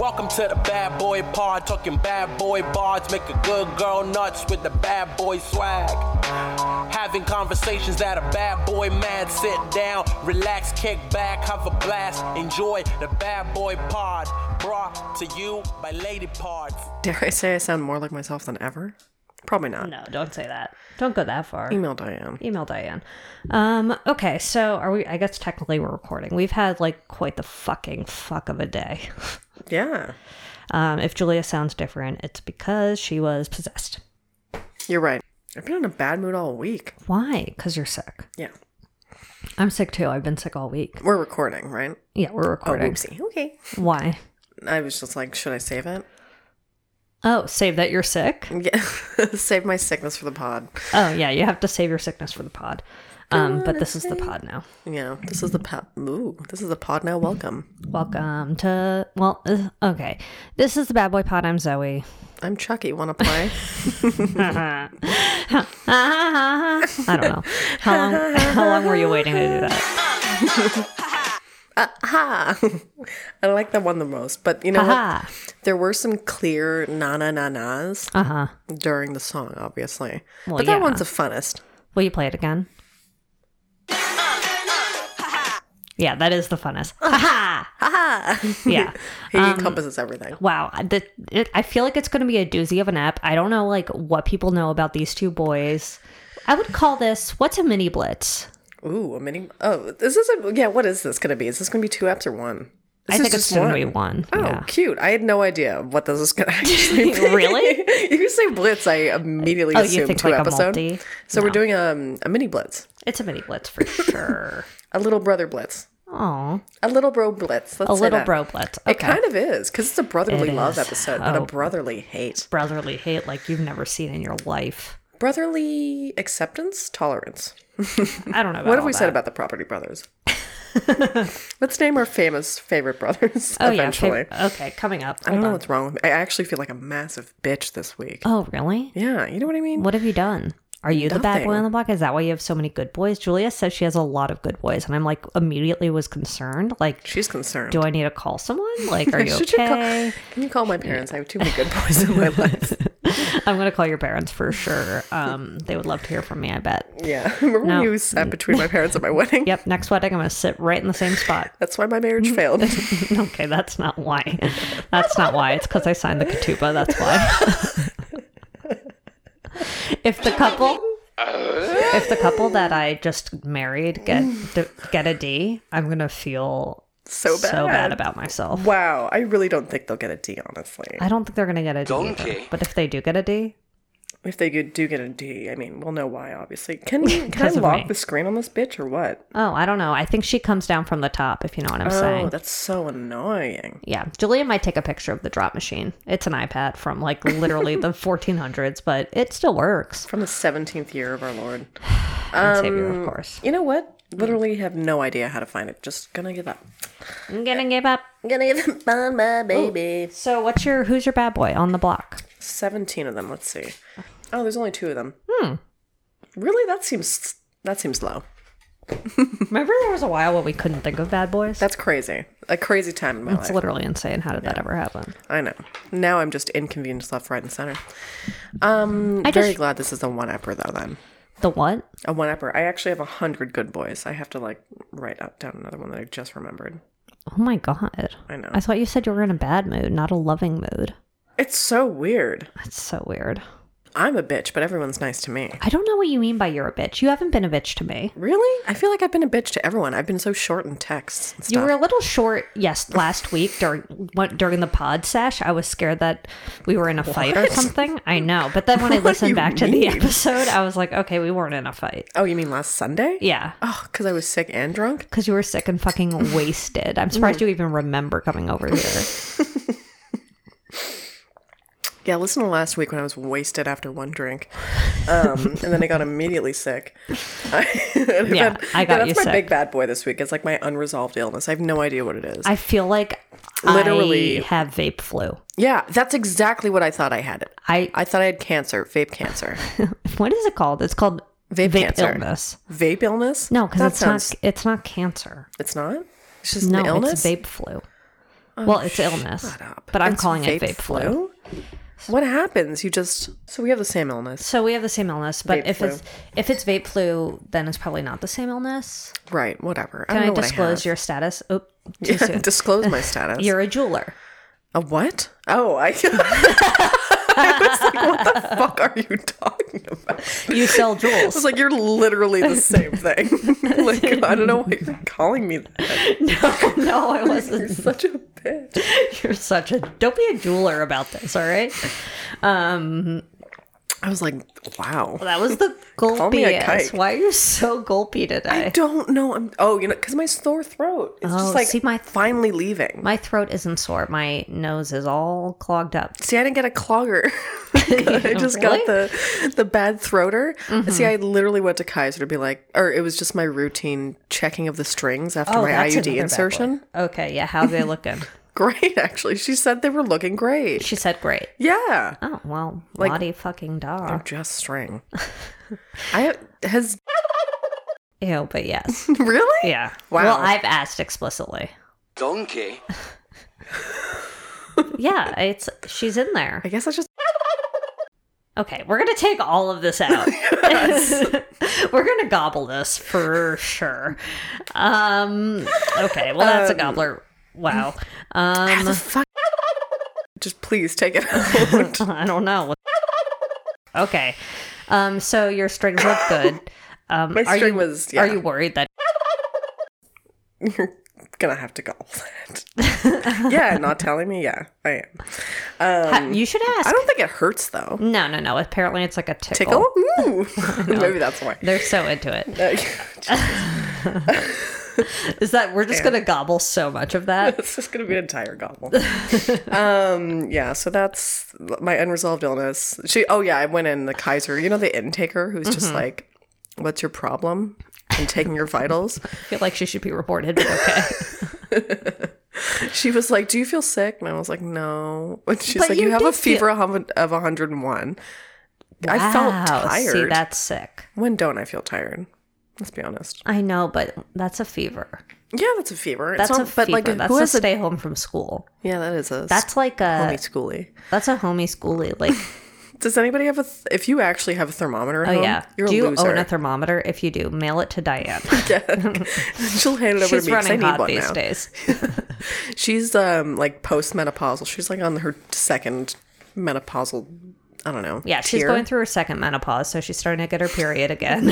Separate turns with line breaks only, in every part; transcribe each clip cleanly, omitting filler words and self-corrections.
Welcome to the Bad Boy Pod, talking bad boy bards, make a good girl nuts with the bad boy swag. Having conversations that a bad boy mad, sit down, relax, kick back, have a blast, enjoy the Bad Boy Pod, brought to you by Lady Parts.
Dare I say I sound more like myself than ever? Probably not.
No, don't say that. Don't go that far.
Email Diane.
Okay, so are we? I guess technically we're recording. We've had like quite the fuck of a day.
Yeah.
If Julia sounds different, it's because she was possessed.
You're right. I've been in a bad mood all week.
Why? Because you're sick.
Yeah.
I'm sick too. I've been sick all week.
We're recording, right?
Yeah, we're recording.
Oh, whoopsie. Okay.
Why?
I was just like, should I save it?
Oh, save that you're sick?
Yeah. Save my sickness for the pod.
Oh, yeah, you have to save your sickness for the pod. But this is the pod now.
Yeah, this is the pod. Ooh, this is the pod now. Welcome.
Welcome to, okay. This is the Bad Boy Pod. I'm Zoe.
I'm Chucky. Want to play?
I don't know. How long were you waiting to do that?
I like that one the most, but you know what? There were some clear na-na-na-nas during the song, obviously.
Well,
but that one's the funnest.
Will you play it again? Yeah, that is the funnest. Yeah.
He encompasses everything.
Wow. I feel like it's going to be a doozy of an ep. I don't know like what people know about these two boys. I would call this, what's a mini blitz?
Ooh, a mini. Oh, this is what is this going to be? Is this going to be 2 eps or 1?
I think it's going to be 1.
Oh,
yeah.
Cute. I had no idea what this is going to actually be.
Really?
You say blitz, I immediately assume
you think
2
like
episodes.
A multi?
So we're doing a mini blitz.
It's a mini blitz for sure.
A little brother blitz.
Oh,
a little bro blitz. Let's say
little
that.
bro blitz. Okay.
It kind of is because it's a brotherly love
is.
episode, but a brotherly hate.
Brotherly hate like you've never seen in your life.
Brotherly acceptance, tolerance.
I don't know.
What have we said about the Property Brothers? Let's name our favorite brothers. Eventually.
Yeah. Okay, coming up.
I don't know what's wrong with me. I actually feel like a massive bitch this week.
Oh, really?
Yeah, you know what I mean?
What have you done? Are you the bad boy on the block? Is that why you have so many good boys? Julia says she has a lot of good boys, and I'm like immediately was concerned. Like
she's concerned.
Do I need to call someone? Like, are you okay?
Can you call my parents? I have too many good boys in my life.
I'm gonna call your parents for sure. They would love to hear from me. I bet.
Yeah, remember when you sat between my parents at my wedding?
Yep. Next wedding, I'm gonna sit right in the same spot.
That's why my marriage failed.
Okay, that's not why. That's not why. It's because I signed the ketubah. That's why. If the couple that I just married get a D, I'm gonna feel so bad about myself.
Wow, I really don't think they'll get a D, honestly.
I don't think they're gonna get a D either. But if they do get a D,
if they do get a D, I mean, we'll know why, obviously. Can I lock the screen on this bitch or what?
Oh, I don't know. I think she comes down from the top, if you know what I'm saying.
Oh, that's so annoying.
Yeah. Julia might take a picture of the drop machine. It's an iPad from like literally the 1400s, but it still works.
From the 17th year of our Lord.
Savior, of course.
You know what? Literally have no idea how to find it. Just gonna give up.
I'm gonna give up.
Gonna give up on my baby.
Ooh. So who's your bad boy on the block?
17 of them. Let's see. Oh, there's only 2 of them. Really? That seems low.
Remember there was a while when we couldn't think of bad boys?
That's crazy. A crazy time in my life.
It's literally insane. How did that ever happen?
I know. Now I'm just inconvenienced left, right, and center. Very glad this is a 1-epper though then.
The what?
A 1-epper. I actually have 100 good boys. I have to like write down another one that I just remembered.
Oh my god.
I know.
I thought you said you were in a bad mood, not a loving mood.
It's so weird.
That's so weird.
I'm a bitch, but everyone's nice to me.
I don't know what you mean by you're a bitch. You haven't been a bitch to me.
Really? I feel like I've been a bitch to everyone. I've been so short in texts and stuff.
You were a little short, yes, last week during the pod sesh. I was scared that we were in a fight or something. I know. But then when I listened back to the episode, I was like, okay, we weren't in a fight.
Oh, you mean last Sunday?
Yeah.
Oh, because I was sick and drunk?
Because you were sick and fucking wasted. I'm surprised you even remember coming over here.
Yeah, listen to last week when I was wasted after 1 drink. And then I got immediately sick.
I got you sick.
That's my big bad boy this week. It's like my unresolved illness. I have no idea what it is.
I feel like literally I have vape flu.
Yeah, that's exactly what I thought I had. I thought I had cancer, vape cancer.
What is it called? It's called vape
cancer.
Illness.
Vape illness?
No, because it's not cancer.
It's not? It's just an illness?
It's vape flu. Well, it's illness.
Shut up.
But I'm
It's
calling it vape flu.
What happens? So we have the same illness.
So we have the same illness, but
Vape
if it's vape flu, then it's probably not the same illness.
Right, whatever.
Can I
don't know
disclose
what
your status? Oh, too
Yeah,
soon.
disclose my status.
You're a jeweler.
A what? Oh, I was like, what the fuck are you talking about?
You sell
I
jewels.
was like, you're literally the same thing. Like, I don't know why you're calling me that.
No, I wasn't.
You're such a bitch.
You're such a. Don't be a jeweler about this, all right?
I was like, wow.
That was the
Call me a
gulpiest.
kike.
Why are you so gulpy today?
I don't know. Because my sore throat. It's just like
see,
finally leaving.
My throat isn't sore. My nose is all clogged up.
See, I didn't get a clogger. I just got the bad throater. See, I literally went to Kaiser to be like, or it was just my routine checking of the strings after my
that's
IUD
another bad
insertion.
boy. Okay, yeah. How are they looking?
Great, actually. She said they were looking great.
She said great.
Yeah.
Oh, well,
Like-
Lottie fucking dog.
Just string.
Ew, but yes.
Really?
Yeah.
Wow.
Well, I've asked explicitly.
Donkey.
Yeah, she's in there.
I guess I just.
Okay, we're gonna take all of this out. We're gonna gobble this for sure. Okay, well that's a gobbler. Wow.
Just please take it out.
I don't know. Okay. So your strings look good.
My string was. Yeah.
Are you worried that
You're gonna have to gobble that. Yeah, not telling me. Yeah, I am.
you should ask?
I don't think it hurts though.
No. Apparently it's like a tickle.
Tickle? Ooh. Maybe that's why.
They're so into it. Is that we're just gonna gobble so much of that?
It's just gonna be an entire gobble. Yeah, so that's my unresolved illness. I went in the Kaiser, the intaker who's just like, what's your problem? And taking your vitals.
I feel like she should be reported, but okay.
She was like, do you feel sick? And I was like, no. And she's
But
like,
you
you have a
did
fever of 101. I felt tired.
See, that's sick.
When don't I feel tired? Let's be honest.
I know, but that's a fever.
Yeah, that's a fever.
That's a fever.
But like,
That's
who
a
has
stay home from school.
Yeah, that is a.
That's like a
homie schoolie.
That's a homie schoolie. Like,
Does anybody have if you actually have a thermometer at home?
yeah.
You're
Do
a
you
loser.
own a thermometer? If you do, mail it to Diane.
She'll hand it over
She's
to me because I
running
need
hot
one
these
now.
days.
She's like postmenopausal. She's like on her second menopausal. I don't know.
Yeah, she's
tier.
going through her second menopause, so she's starting to get her period again.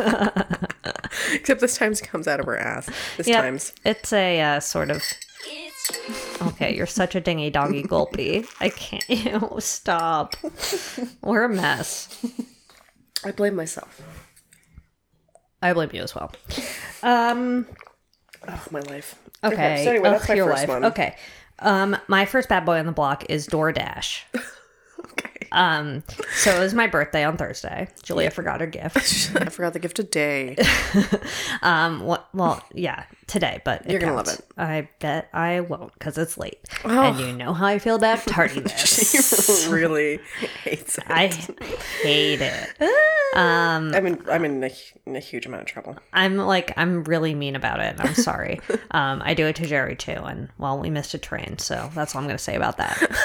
Except this time it comes out of her ass. This
Yep.
time's.
It's a sort of. Okay, you're such a dingy doggy gulpy. I can't. Ew, stop. We're a mess.
I blame myself.
I blame you as well.
Oh, my life.
Okay.
So anyway, that's my
your
first
life.
one.
Okay. My first bad boy on the block is DoorDash.
Okay.
So it was my birthday on Thursday. Julia forgot her gift.
I forgot the gift of day.
Well, yeah, today, but
You're gonna love
counts.
it.
I bet I won't because it's late, and you know how I feel about tardiness.
She really hates it.
I hate it.
I'm in a huge amount of trouble.
I'm really mean about it. And I'm sorry. I do it to Jerry too, and well, we missed a train, so that's all I'm gonna say about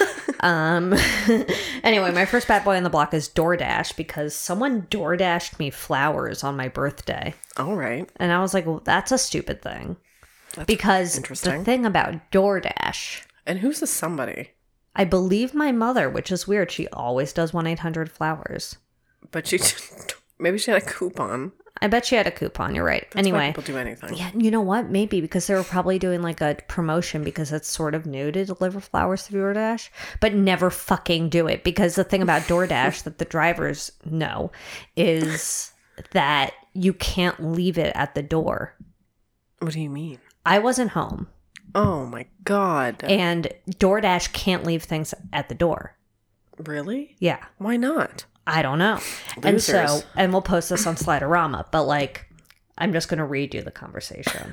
that. Anyway, my first bad boy on the block is DoorDash because someone DoorDashed me flowers on my birthday.
All right.
And I was like, well, that's a stupid thing. Because
interesting.
the thing about DoorDash,
And who's the somebody?
I believe my mother, which is weird. She always does 1-800-Flowers.
But maybe she had a coupon.
I bet she had a coupon. You're right.
That's why
Anyway.
people do anything.
Yeah, you know what? Maybe because they were probably doing like a promotion because it's sort of new to deliver flowers through DoorDash, but never fucking do it because the thing about DoorDash that the drivers know is that you can't leave it at the door.
What do you mean?
I wasn't home
Oh my god.
and DoorDash can't leave things at the door.
Really?
Yeah.
Why not?
I don't know.
Losers.
And we'll post this on Sliderama, but like, I'm just going to redo the conversation.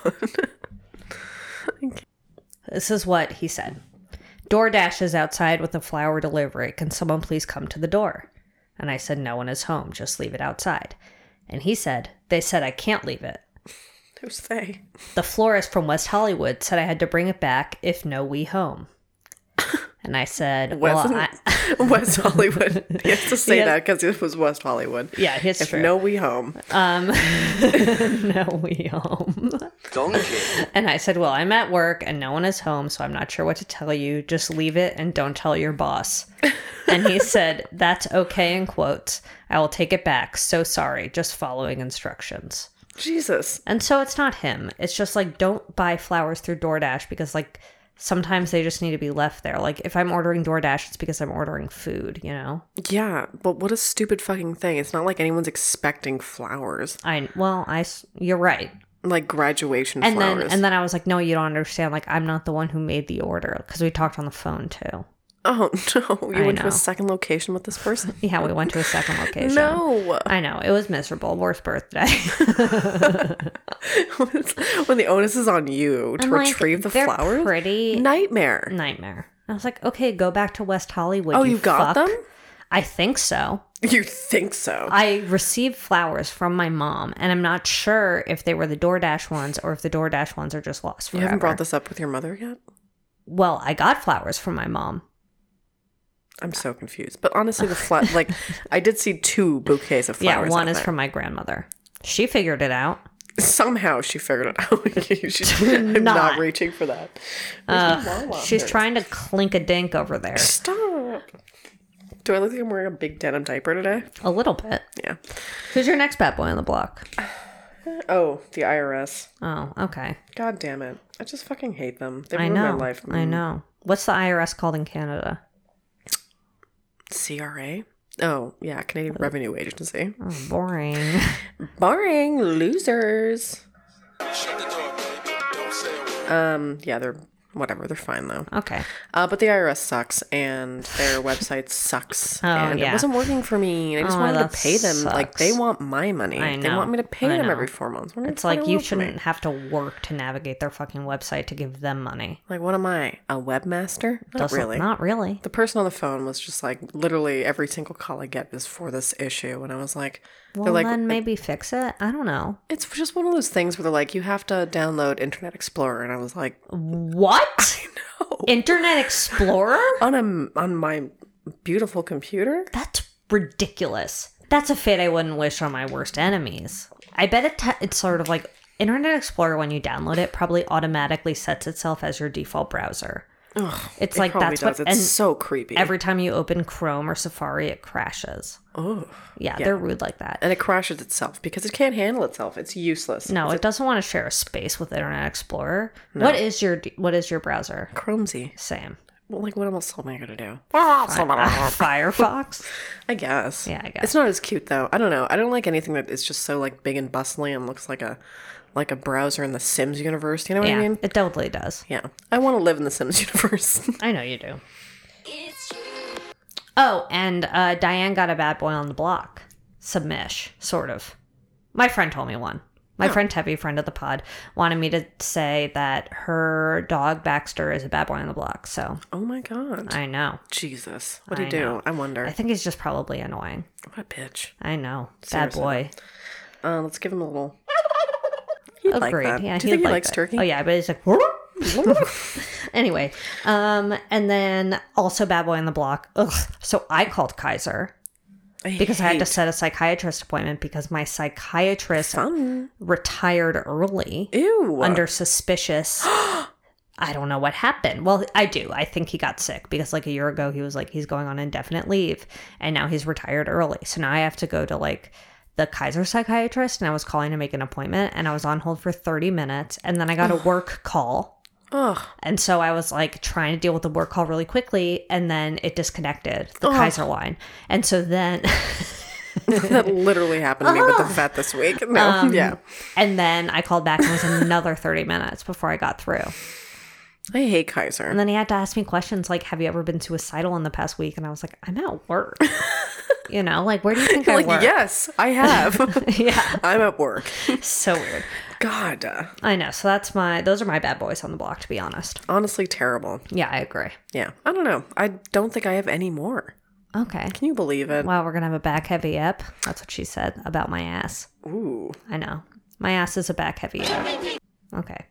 This is what he said. DoorDash is outside with a flower delivery. Can someone please come to the door? And I said, no one is home. Just leave it outside. And he said, they said I can't leave it.
Who's they?
The florist from West Hollywood said I had to bring it back if no we home. And I said,
West Hollywood. He has to say
Yeah.
that because it was West Hollywood.
yeah, it's
If
true.
no, we home.
No we home.
Donkey.
And I said, well, I'm at work and no one is home, so I'm not sure what to tell you. Just leave it and don't tell your boss. And he said, that's okay, in quotes. I will take it back. So sorry. Just following instructions.
Jesus.
And so it's not him. It's just like, don't buy flowers through DoorDash because like sometimes they just need to be left there. Like if I'm ordering DoorDash, it's because I'm ordering food, you know?
Yeah, but what a stupid fucking thing. It's not like anyone's expecting flowers.
You're right.
Like graduation
And
flowers.
then I was like, no, you don't understand. Like I'm not the one who made the order because we talked on the phone too.
Oh, no. You went to
know.
a second location with this person?
Yeah, we went to a second location.
No.
I know. It was miserable. Worst birthday.
When the onus is on you to
I'm like,
retrieve the
they're
flowers?
pretty
Nightmare.
nightmare. I was like, okay, go back to West Hollywood.
Oh, you got
fuck.
them?
I think so.
You think so?
I received flowers from my mom, and I'm not sure if they were the DoorDash ones or if the DoorDash ones are just lost
You
forever.
haven't brought this up with your mother yet?
Well, I got flowers from my mom.
I'm so confused. But honestly, like, I did see 2 bouquets of flowers.
Yeah, one
out
is
there.
from my grandmother. She figured it out.
Somehow she figured it out. I'm not reaching for that.
She's trying to clink a dink over there.
Stop. Do I look like I'm wearing a big denim diaper today?
A little bit.
Yeah.
Who's your next bad boy on the block?
Oh, the IRS.
Oh, okay.
God damn it. I just fucking hate them. They
I
ruined
know.
my life.
I know. What's the IRS called in Canada?
CRA? Oh, yeah, Canadian Revenue Agency.
Oh, boring.
Boring losers.
Shut the door, baby. Don't say a word.
Yeah, they're whatever. They're fine though.
Okay.
But the IRS sucks, and their website sucks, and
yeah.
it wasn't working for me. And I just wanted to
that
pay them. Like
sucks.
they want my money.
I
They
know.
want me to pay
I
them
know.
every 4 months. What do
It's
they
like you
want from me?
shouldn't have to work to navigate their fucking website to give them money.
Like, what am I? A webmaster? Not
Doesn't-
really.
Not really.
The person on the phone was just like, literally every single call I get is for this issue, and I was like,
Well,
they're like,
then maybe fix it. I don't know.
it's just one of those things where they're like, you have to download Internet Explorer, and I was like,
What? Internet Explorer?
on my beautiful computer.
That's ridiculous. That's a fate I wouldn't wish on my worst enemies. I bet it's sort of like Internet Explorer, when you download it, probably automatically sets itself as your default browser. It's
It
like
probably
that's
does.
what,
It's
and
so creepy.
every time you open Chrome or Safari, it crashes.
Oh,
Yeah, they're rude like that.
and it crashes itself because it can't handle itself. It's useless.
No, it doesn't want to share a space with Internet Explorer. What is your browser?
Chromesy.
Same.
Well, like, what else am I gonna do?
Firefox?
I guess.
Yeah, I guess.
It's not as cute though. I don't know. I don't like anything that is just so like big and bustly and looks like a browser in the Sims universe. You know what
Yeah,
I mean?
it totally does.
Yeah. I want to live in the Sims universe.
I know you do. Oh, and Diane got a bad boy on the block. Submish, sort of. My friend told me one. My friend Tevi, friend of the pod, wanted me to say that her dog Baxter is a bad boy on the block. So
Oh my god.
I know.
Jesus. What do you
I
do?
know.
I wonder.
I think he's just probably annoying.
What a bitch.
I know.
Seriously.
Bad boy.
Let's give him a little. He'd like
Agreed.
that.
Yeah,
Do you think he
like
likes
that.
turkey?
Oh yeah, but he's like. Anyway, and then also bad boy on the block. Ugh. So I called Kaiser because I had to
hate-
set a psychiatrist appointment because my psychiatrist
Fun.
retired early
Ew.
under suspicious. I don't know what happened. Well, I do. I think he got sick because like a year ago he was like he's going on indefinite leave and now he's retired early. So now I have to go to like the Kaiser psychiatrist and I was calling to make an appointment and I was on hold for 30 minutes and then I got a work call.
Ugh.
And so I was like trying to deal with the work call really quickly and then it disconnected the Kaiser line. And so then
That literally happened to me with the vet this week. No, yeah.
and then I called back and it was another 30 minutes before I got through.
I hate Kaiser.
And then he had to ask me questions like, have you ever been suicidal in the past week? And I was like, I'm at work. You know, like, where do you think I
like,
work?
yes, I have.
Yeah.
I'm at work.
So weird.
God.
I know. So those are my bad boys on the block, to be honest.
Honestly, terrible.
Yeah, I agree.
Yeah. I don't know. I don't think I have any more.
Okay.
Can you believe it?
Wow, we're going to have a back heavy ep. That's what she said about my ass.
Ooh.
I know. My ass is a back heavy year. Okay.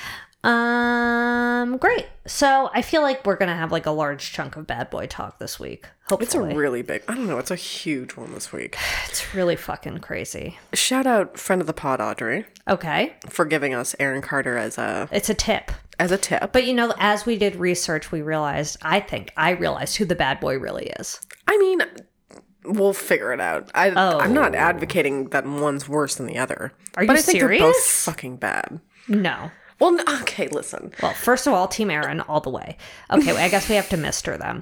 Great. So I feel like we're gonna have like a large chunk of bad boy talk this week. Hopefully.
It's a really big, I don't know, it's a huge one this week.
It's really fucking crazy.
Shout out friend of the pod, Audrey,
Okay.
for giving us Aaron Carter as a
It's a tip.
tip.
But you know, as we did research, we realized, I realized who the bad boy really is.
I mean, we'll figure it out. I'm not advocating that one's worse than the other.
Are you
but I think they're both
serious?
fucking bad.
No.
Well, okay, listen.
Well, first of all, Team Aaron all the way. Okay, I guess we have to mister them.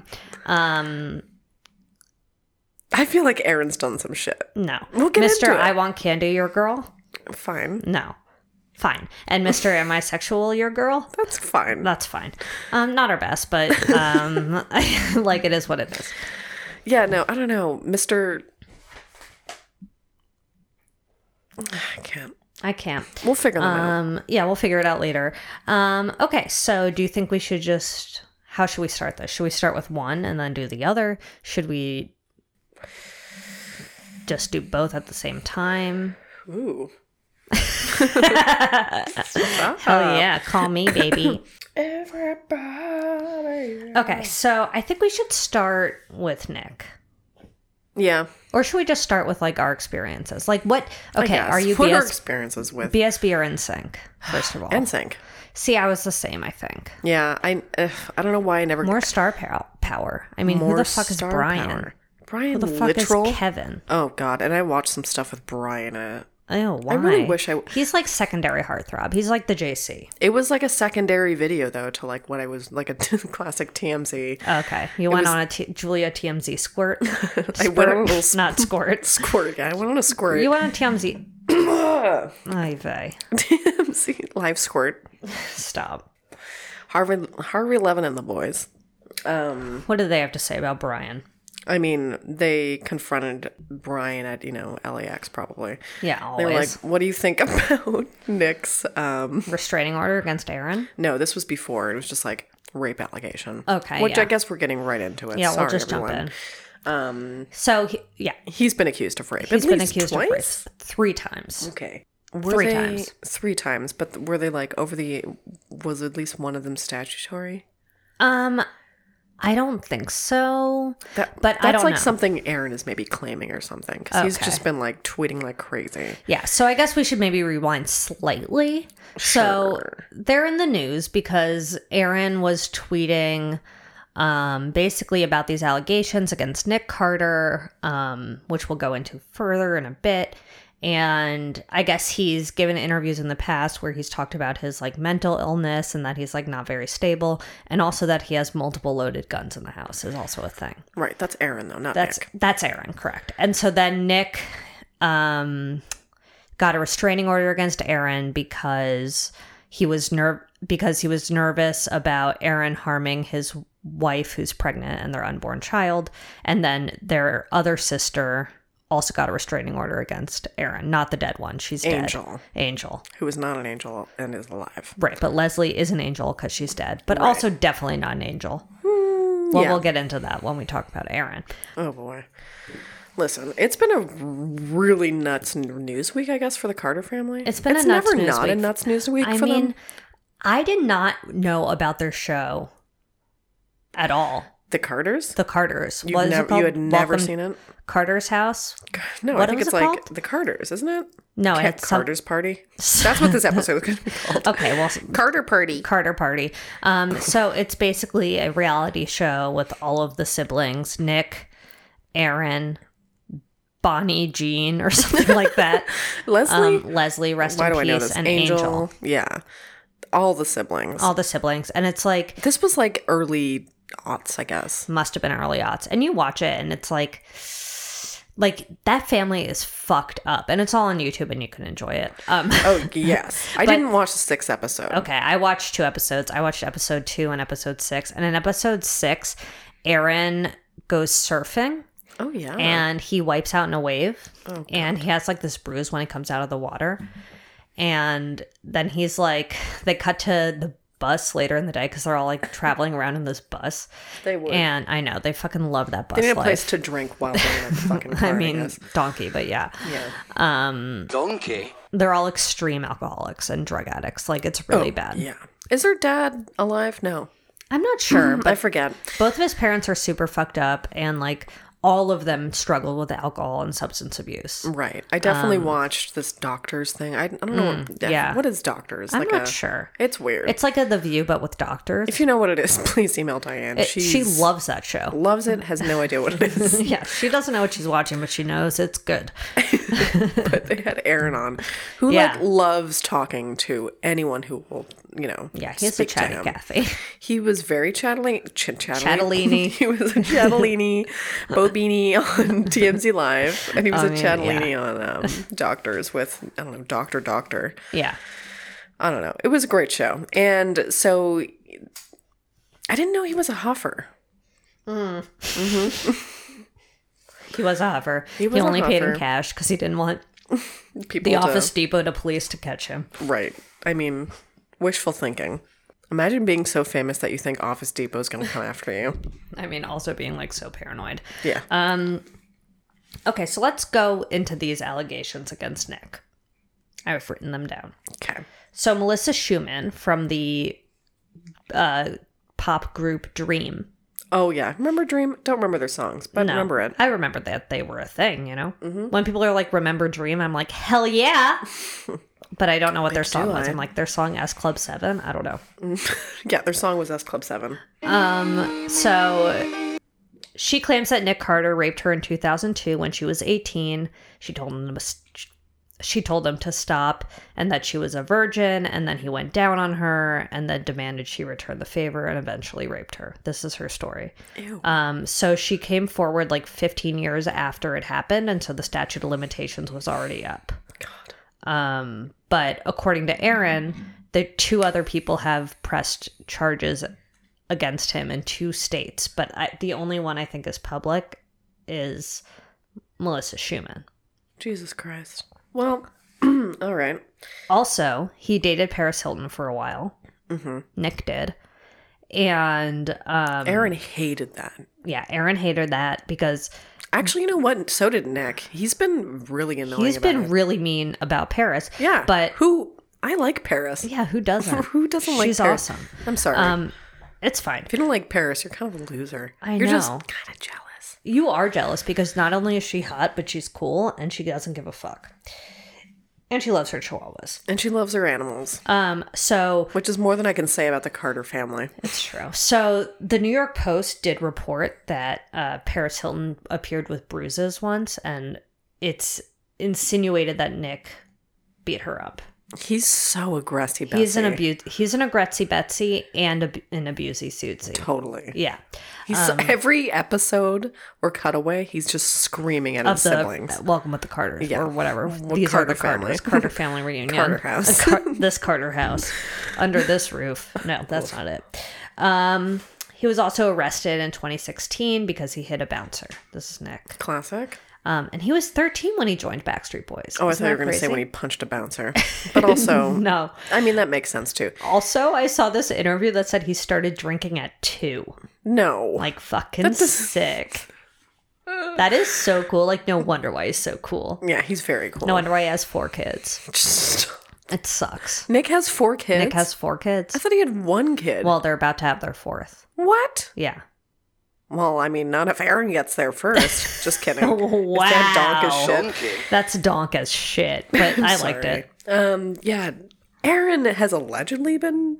I feel like Aaron's done some shit.
No.
We'll get
Mr.
into it.
I Want Candy, your girl?
Fine.
No. Fine. And Mr. Am I Sexual, your girl?
That's fine.
That's fine. Not our best, but like it is what it is.
Yeah, no, I don't know. Mr. I can't. We'll figure them out.
Yeah, we'll figure it out later. Okay, so do you think we should how should we start this? Should we start with one and then do the other? Should we just do both at the same time?
Ooh.
Hell yeah, call me, baby.
Everybody.
Okay, so I think we should start with Nick.
Yeah.
Or should we just start with like our experiences? Like what? Okay, are you
what are experiences with
BSB or NSYNC? First of all,
NSYNC?
See, I was the same. I think
Yeah, I don't know why I never
more star power. I mean, who
more
the fuck is
star
Brian?
power. Brian
Who the fuck
literal.
is Kevin?
Oh God, and I watched some stuff with Brian in it.
Oh, why?
I really wish
He's like secondary heartthrob. He's like the JC.
It was like a secondary video though to like what I was like a classic TMZ.
Okay, you went on a Julia TMZ squirt.
I went on a little
Not squirt.
squirt. Yeah, I went on a squirt.
You went on TMZ. Ay vey.
TMZ live squirt.
Stop.
Harvey Levin and the boys.
What did they have to say about Brian?
I mean, they confronted Brian at, LAX probably.
Yeah,
They were like,
always.
what do you think about Nick's,
Restraining order against Aaron?
no, this was before. It was just like rape allegation.
Okay,
Which
yeah.
I guess we're getting right into it.
Yeah,
Sorry,
we'll just
everyone.
jump in. So,
He's been accused of rape.
he's
At
been
least
accused
twice?
of rape 3 times.
Okay.
3 times.
3 times, but were they like was at least one of them statutory?
I don't think so. But
That's
I don't
like
know.
something Aaron is maybe claiming or something. Because he's
Okay.
just been like tweeting like crazy.
Yeah, so I guess we should maybe rewind slightly. So
Sure.
they're in the news because Aaron was tweeting basically about these allegations against Nick Carter, which we'll go into further in a bit. And I guess he's given interviews in the past where he's talked about his like mental illness and that he's like not very stable, and also that he has multiple loaded guns in the house is also a thing.
Right, that's Aaron though, not
That's
Nick.
that's Aaron, correct. And so then Nick got a restraining order against Aaron because he was nervous about Aaron harming his wife who's pregnant and their unborn child, and then their other sister also got a restraining order against Aaron, not the dead one. She's dead. Angel.
Who is not an angel and is alive.
Right, but Leslie is an angel because she's dead, but also definitely not an angel. Well,
yeah.
we'll get into that when we talk about Aaron.
Oh boy. Listen, it's been a really nuts news week, I guess, for the Carter family.
It's been a nuts
never
news
not
week.
a nuts news week
I
for
mean,
them.
I did not know about their show at all.
The Carters?
The Carters.
You
What is it called?
had never
Welcome
seen it?
Carter's House?
No,
What
I think
was
it's
it
like
called?
the Carters, isn't it?
No,
Cat
it's some-
Carter's Party. That's what this episode is going to be called.
Okay, well,
Carter Party.
Carter Party. So it's basically a reality show with all of the siblings: Nick, Aaron, Bonnie, Jean, or something like that.
Leslie?
Leslie, rest
Why
in
do I know
peace,
this?
and Angel.
Yeah. All the siblings.
All the siblings, and it's like
This was like early aughts, I guess.
must have been early aughts, and you watch it, and it's like that family is fucked up, and it's all on YouTube, and you can enjoy it.
Oh, yes. I didn't watch the 6th episode.
Okay, I watched 2 episodes. I watched episode 2 and episode 6. And in episode 6, Aaron goes surfing
Oh, yeah.
and he wipes out in a wave. And he has like this bruise when he comes out of the water. And then he's like, they cut to the bus later in the day because they're all like traveling around in this bus.
They would.
And I know, they fucking love that bus
They need a
life.
place to drink while they're in a fucking car,
I mean,
guess.
donkey, but yeah.
Yeah.
Donkey?
they're all extreme alcoholics and drug addicts. Like, it's really bad.
Yeah. Is her dad alive? No.
I'm not sure,
I
but
forget.
both of his parents are super fucked up, and like all of them struggle with alcohol and substance abuse.
Right. I definitely watched this doctors thing. I don't know.
yeah.
What is doctors?
I'm not sure.
It's weird.
It's like The View, but with doctors.
If you know what it is, please email Diane.
She loves that show.
Loves it, has no idea what it is.
Yeah, she doesn't know what she's watching, but she knows it's good.
But they had Aaron on, who like loves talking to anyone who will,
Yeah, he's a
speak to
chatty
him.
Cathy.
He was very Chatellini.
Chatellini.
He was a Chatellini, Bobini on TMZ Live, and he was a Chatellini on Doctors with, I don't know, Doctor.
Yeah.
I don't know. It was a great show. And so I didn't know he was a huffer.
He was a huffer. He
was a
only paid in
huffer.
cash because he didn't want
People
the
to-
Office Depot to police to catch him.
Right. I mean, wishful thinking. Imagine being so famous that you think Office Depot is going to come after you.
I mean, also being like so paranoid.
Yeah.
Okay, so let's go into these allegations against Nick. I've written them down.
Okay.
So Melissa Schumann from the pop group Dream.
Oh, yeah. Remember Dream? Don't remember their songs, but
No,
remember it.
I remember that they were a thing, When people are like, remember Dream, I'm like, hell yeah. But I don't know what their song was. I'm like, their song S Club 7? I don't know.
Yeah, their song was S Club 7.
So she claims that Nick Carter raped her in 2002 when she was 18. She told him to stop, and that she was a virgin, and then he went down on her and then demanded she return the favor and eventually raped her. This is her story.
Ew.
So she came forward like 15 years after it happened, and so the statute of limitations was already up.
God.
But according to Aaron, the two other people have pressed charges against him in 2 states, but the only one I think is public is Melissa Schumann.
Jesus Christ. Well, all right.
Also, he dated Paris Hilton for a while.
Mm-hmm.
Nick did. And
Aaron hated that.
yeah, Aaron hated that because
Actually, you know what? So did Nick. He's been really annoying.
he's
about
been
it.
really mean about Paris.
Yeah.
But
I like Paris.
yeah, who doesn't?
Who doesn't like
She's
Paris?
awesome.
I'm sorry.
It's fine.
If you don't like Paris, you're kind of a loser.
I
You're just
know.
kind of jealous.
You are jealous because not only is she hot, but she's cool and she doesn't give a fuck. And she loves her chihuahuas.
And she loves her animals,
So
which is more than I can say about the Carter family.
it's true. So the New York Post did report that Paris Hilton appeared with bruises once, and it's insinuated that Nick beat her up.
He's so aggressive.
He's an aggressy Betsy and an abusey Susie.
Totally.
Yeah.
He's every episode or cutaway, he's just screaming at his siblings.
Welcome with the Carters,
Yeah.
or whatever.
Well,
These
Carter
are the Carters.
family.
Carter family reunion.
Carter house.
This Carter house. Under this roof. No, that's not it. He was also arrested in 2016 because he hit a bouncer. This is Nick.
Classic.
And he was 13 when he joined Backstreet Boys.
Oh, I
Isn't
thought you were
that
going to say
crazy?
when he punched a bouncer. But also,
No.
I mean, that makes sense too.
Also, I saw this interview that said he started drinking at 2.
No.
Like, fucking sick. That is so cool. Like, no wonder why he's so cool.
Yeah, he's very cool.
No wonder why he has 4 kids.
Just-
It sucks.
Nick has 4 kids?
Nick has 4 kids.
I thought he had 1 kid.
Well, they're about to have their 4th.
What?
Yeah.
Well, I mean, not if Aaron gets there first. Just kidding.
Wow.
Is that donk as shit?
That's donk as shit, but I liked it.
Yeah. Aaron has allegedly been,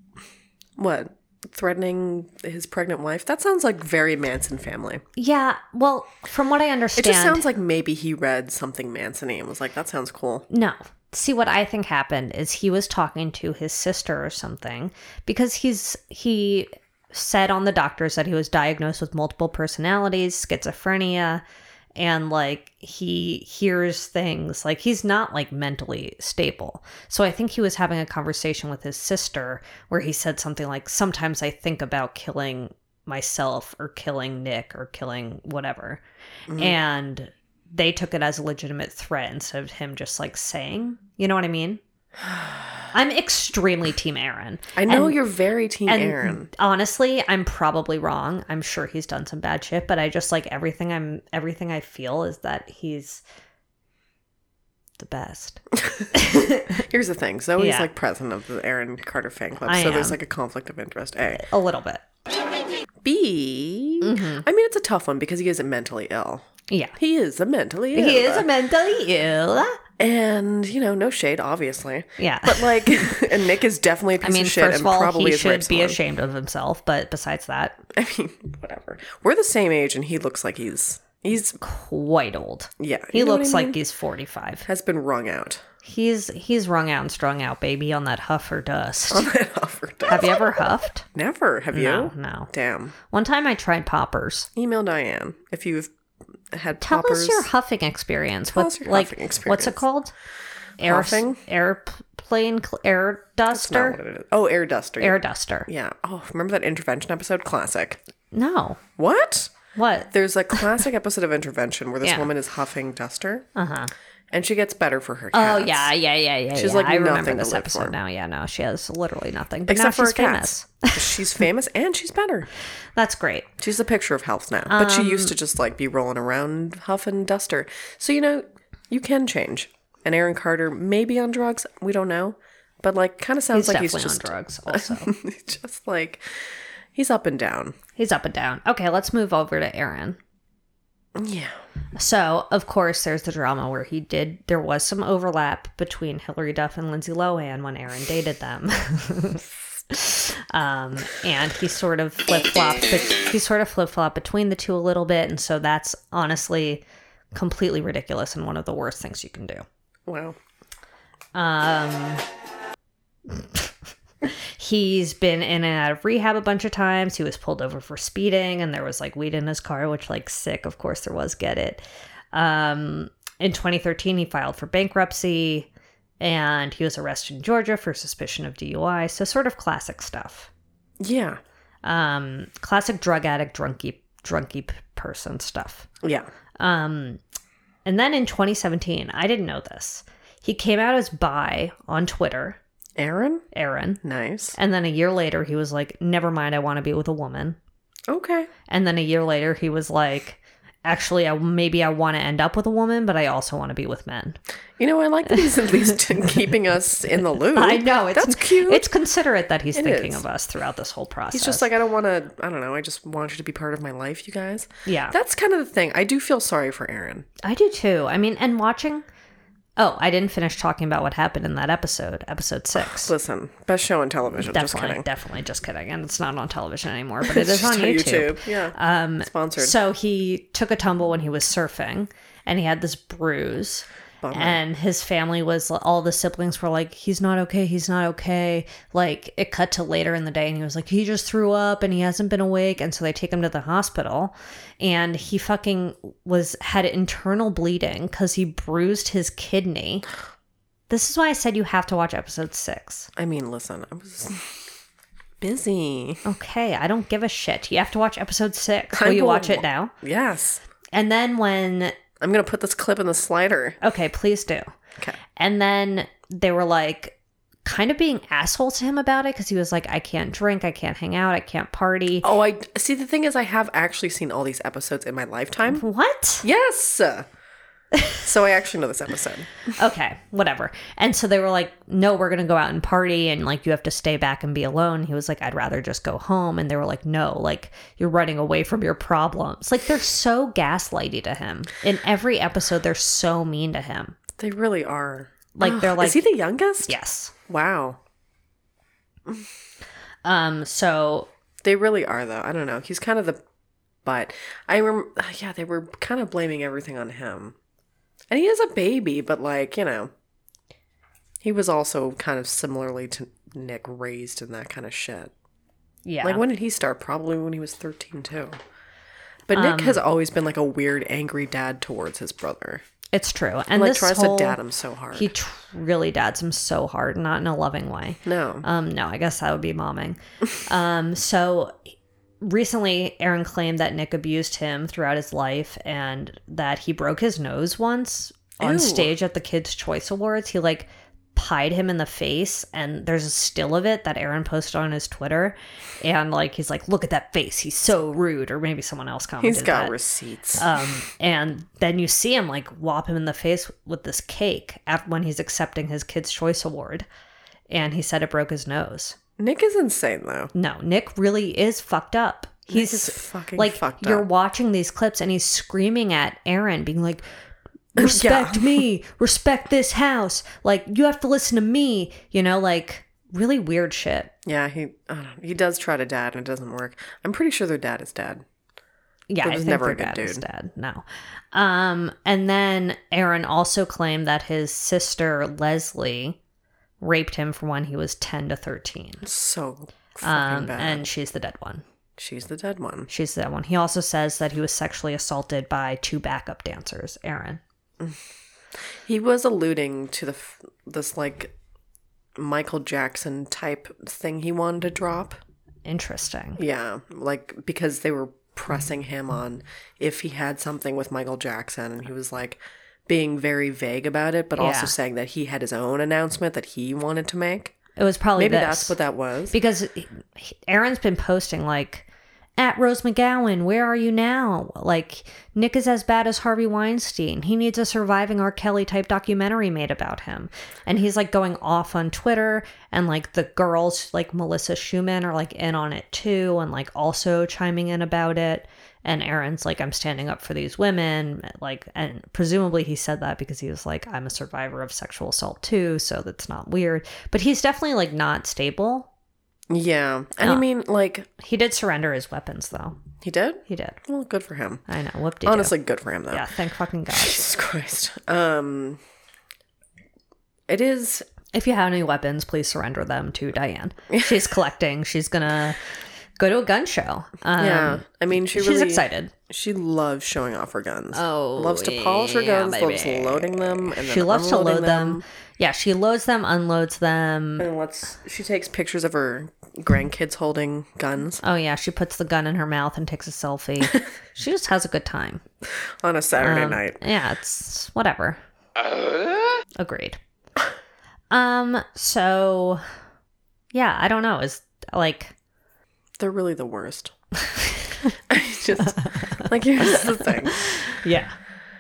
threatening his pregnant wife? That sounds like very Manson family.
Yeah, well, from what I
It
understand...
just sounds like maybe he read something Manson-y and was like, that sounds cool.
No. See, what I think happened is he was talking to his sister or something because he said on the doctors that he was diagnosed with multiple personalities, schizophrenia, and like he hears things like he's not like mentally stable. So I think he was having a conversation with his sister where he said something like, sometimes I think about killing myself or killing Nick or killing whatever. Mm-hmm. And they took it as a legitimate threat instead of him just like saying, you know what I mean? I'm extremely team Aaron.
I know you're very team Aaron.
Honestly, I'm probably wrong. I'm sure he's done some bad shit, but I just like everything I feel is that he's the best.
Here's the thing. Zoe's
Yeah.
like president of the Aaron Carter fan club,
I
so there's
am.
like a conflict of interest. A.
A little bit.
B.
Mm-hmm.
I mean, it's a tough one because he isn't mentally ill.
Yeah.
He is mentally ill.
He is mentally ill.
And, you know, no shade, obviously.
Yeah.
But, like, and Nick is definitely a piece
I mean,
of shit
first
and
of all,
probably
he
is raped
should be
someone.
ashamed of himself, but besides that,
I mean, whatever. We're the same age and he looks like he's
quite old.
yeah.
He
you know what
looks
I mean?
like he's 45.
Has been wrung out.
He's wrung out and strung out, baby, on that huff or dust.
Offered.
Have you ever huffed?
Never. Have you?
No.
Damn.
One time I tried poppers.
Email Diane if you've had
Tell
poppers.
us your huffing experience.
Tell us your huffing
What's
experience.
it called?
Huffing?
Air
Not
duster?
what it is. Oh, air duster.
Air duster.
Yeah. Oh, remember that intervention episode? Classic.
No.
What?
What?
There's a classic episode of Intervention where this
Yeah.
woman is huffing duster.
Uh-huh.
And she gets better for her
Oh,
cats.
yeah.
She's
yeah.
like
I remember
nothing to
this
live
episode
for.
now. Yeah, no, she has literally nothing. But
Except
now
for
she's
her
famous.
cats. She's famous and she's better.
That's great.
She's a picture of health now. But she used to just like be rolling around huffing duster. So, you know, you can change. And Aaron Carter may be on drugs. We don't know. But like kind of sounds
He's
like he's
definitely
just
on drugs also.
he's just like he's up and down.
He's up and down. Okay, let's move over to Aaron.
Yeah.
So, of course, there's the drama where there was some overlap between Hilary Duff and Lindsay Lohan when Aaron dated them. And he sort of flip-flopped between the two a little bit. And so that's honestly completely ridiculous and one of the worst things you can do.
Wow.
He's been in and out of rehab a bunch of times. He was pulled over for speeding and there was like weed in his car, which like sick. Of course there was. Get it. In 2013, he filed for bankruptcy and he was arrested in Georgia for suspicion of DUI. So sort of classic stuff.
Yeah.
Classic drug addict, drunky person stuff.
Yeah.
And then in 2017, I didn't know this. He came out as bi on Twitter.
Aaron?
Nice.
Nice.
And then a year later, he was like, never mind, I want to be with a woman.
Okay.
And then a year later, he was like, actually, maybe I want to end up with a woman, but I also want to be with men.
You know, I like that he's at least keeping us in the loop.
I know.
That's cute.
It's considerate that he's thinking
is.
of us throughout this whole process.
He's just like, I just want you to be part of my life, you guys.
Yeah.
That's kind of the thing. I do feel sorry for Aaron.
I do too. I mean, and watching... Oh, I didn't finish talking about what happened in that episode 6.
Listen, best show on television. Just kidding.
Definitely just kidding. And it's not on television anymore, but it is
Just
on YouTube.
Yeah. Sponsored.
So he took a tumble when he was surfing and he had this bruise.
Bummer.
And his family all the siblings were like, he's not okay. Like, it cut to later in the day and he was like, he just threw up and he hasn't been awake. And so they take him to the hospital and he fucking had internal bleeding because he bruised his kidney. This is why I said you have to watch episode 6.
I mean, listen, I was busy.
Okay, I don't give a shit. You have to watch episode 6.
I
Will you
will.
watch it now?
Yes.
And then when...
I'm going to put this clip in the slider.
Okay, please do.
Okay.
And then they were like kind of being assholes to him about it because he was like, I can't drink, I can't hang out, I can't party.
Oh, I see. The thing is, I have actually seen all these episodes in my lifetime.
What?
Yes. So I actually know this episode.
Okay, whatever. And so they were like, no, we're going to go out and party and like you have to stay back and be alone. He was like, I'd rather just go home. And they were like, no, like you're running away from your problems. Like they're so gaslighty to him. In every episode, they're so mean to him.
They really are.
Like they're like,
is he the youngest?
yes.
Wow.
So
They really are, though. I don't know. He's kind of the butt. I remember, yeah, they were kind of blaming everything on him. And he is a baby, but like, you know, he was also kind of similarly to Nick raised in that kind of shit.
yeah.
Like, when did he start? Probably when he was 13, too. But Nick has always been like a weird, angry dad towards his brother.
It's true. And
Like,
this
tries
whole,
to dad him so hard.
He really dads him so hard, not in a loving way.
No.
No, I guess that would be momming. So recently, Aaron claimed that Nick abused him throughout his life and that he broke his nose once on
Ew.
stage at the Kids' Choice Awards. He like pied him in the face, and there's a still of it that Aaron posted on his Twitter, and like he's like, look at that face, he's so rude, or maybe someone else commented
He's got
that.
receipts.
And then you see him like whop him in the face with this cake when he's accepting his Kids' Choice Award, and he said it broke his nose.
Nick is insane, though.
No, Nick really is fucked up. He's
Nick is fucking
like,
fucked
you're
up.
watching these clips and he's screaming at Aaron, being like, respect me, respect this house. Like, you have to listen to me, you know, like really weird shit.
Yeah, he does try to dad and it doesn't work. I'm pretty sure their dad is dead.
Yeah,
But
I
was
think
never
their
a good
dad is
dude.
dead. No. And then Aaron also claimed that his sister Leslie raped him from when he was 10 to 13.
So fucking bad.
And she's the dead one.
She's the dead one.
She's the dead one. He also says that he was sexually assaulted by 2 backup dancers, Aaron.
He was alluding to this like Michael Jackson type thing he wanted to drop.
Interesting.
Yeah, like because they were pressing him on if he had something with Michael Jackson, and he was like being very vague about it, but also
Yeah.
saying that he had his own announcement that he wanted to make.
It was probably
Maybe
this.
that's what that was.
Because Aaron's been posting like, at Rose McGowan, where are you now? Like, Nick is as bad as Harvey Weinstein. He needs a surviving R. Kelly type documentary made about him. And he's like going off on Twitter, and like the girls, like Melissa Schumann, are like in on it too, and like also chiming in about it. And Aaron's like, I'm standing up for these women. Like, and presumably he said that because he was like, I'm a survivor of sexual assault too, so that's not weird. But he's definitely like not stable.
Yeah, and I mean, like
He did surrender his weapons, though.
he did.
He did.
Well, good for him.
I know. Whoop de
Honestly, good for him though.
Yeah, thank fucking God.
Jesus Christ. It is.
If you have any weapons, please surrender them to Diane. She's collecting. She's gonna go to a gun show.
Yeah, I mean, she's
She's excited.
She loves showing off her guns.
Oh,
loves to polish her
yeah,
guns. Loves
baby.
loading them, and then
She loves to
unloading
load them. Yeah, she loads them, unloads them.
And she takes pictures of her grandkids holding guns
Oh, yeah, she puts the gun in her mouth and takes a selfie. She just has a good time.
on a Saturday night.
Yeah, it's whatever. Agreed. So, yeah, I don't know. Is like...
They're really the worst. I just like here's the thing.
Yeah.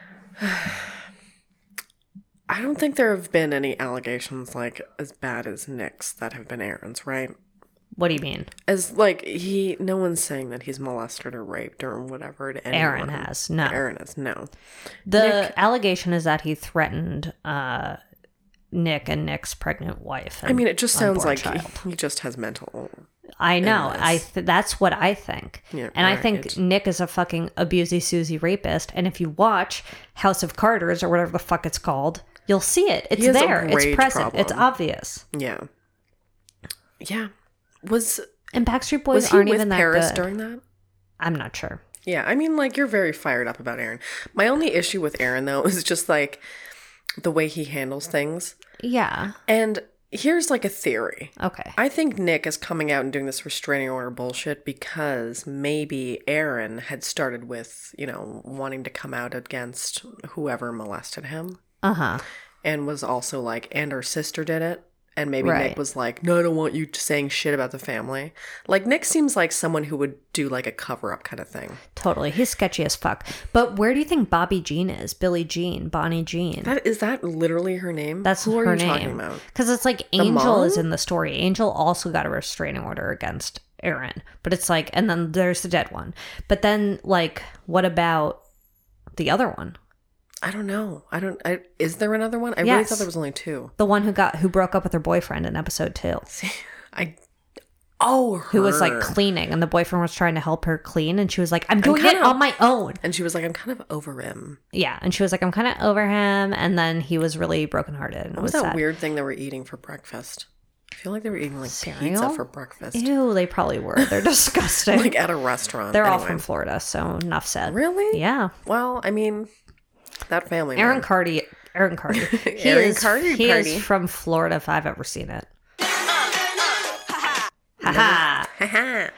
I don't think there have been any allegations like as bad as Nick's that have been Aaron's, right?
What do you mean?
As like no one's saying that he's molested or raped or whatever to anyone.
Aaron has. No.
Aaron has no.
The allegation is that he threatened Nick and Nick's pregnant wife.
I mean, it just sounds
unborn
like
child.
he just has mental.
I know.
illness.
That's what I think.
Yeah,
and I
right.
think Nick is a fucking abusey Susie rapist. And if you watch House of Carters or whatever the fuck it's called, you'll see it. It's
has a
there. It's
rage
present. It's
problem.
obvious.
Yeah. Yeah. Was
And Backstreet Boys
he
aren't
with
even that
Paris
good.
during that?
I'm not sure.
Yeah, I mean, like, you're very fired up about Aaron. My only issue with Aaron, though, is just, like, the way he handles things.
Yeah.
And here's, like, a theory.
Okay.
I think Nick is coming out and doing this restraining order bullshit because maybe Aaron had started with, wanting to come out against whoever molested him.
Uh-huh.
And was also like, and our sister did it. And maybe
Right.
Nick was like, no, I don't want you saying shit about the family. Like, Nick seems like someone who would do, like, a cover-up kind of thing.
Totally. He's sketchy as fuck. But where do you think Bobby Jean is? Billie Jean? Bonnie Jean?
Is that literally her name?
That's
Who are
her
you talking
name.
about?
Because it's like Angel
mom?
is in the story. Angel also got a restraining order against Aaron. But it's like, and then there's the dead one. But then, like, what about the other one?
I don't know. Is there another one? I really
Yes.
thought there was only 2.
The one who broke up with her boyfriend in episode 2. Who was like
her.
cleaning, and the boyfriend was trying to help her clean, and she was like, I'm doing it
kinda-
on my own.
And she was like, I'm kind of over him.
Yeah, and she was like, I'm kind of over him, and then he was really brokenhearted. And
What was
it was
that
sad.
weird thing they were eating for breakfast? I feel like they were eating like pizza
Cereal?
for breakfast.
Ew, they probably were. They're disgusting.
Like at a restaurant.
They're all
Anyway.
from Florida, so enough said.
Really?
Yeah.
Well, I mean, that family.
Aaron
man.
Carty. He
Aaron Carty
He
party.
is from Florida if I've ever seen it. Haha.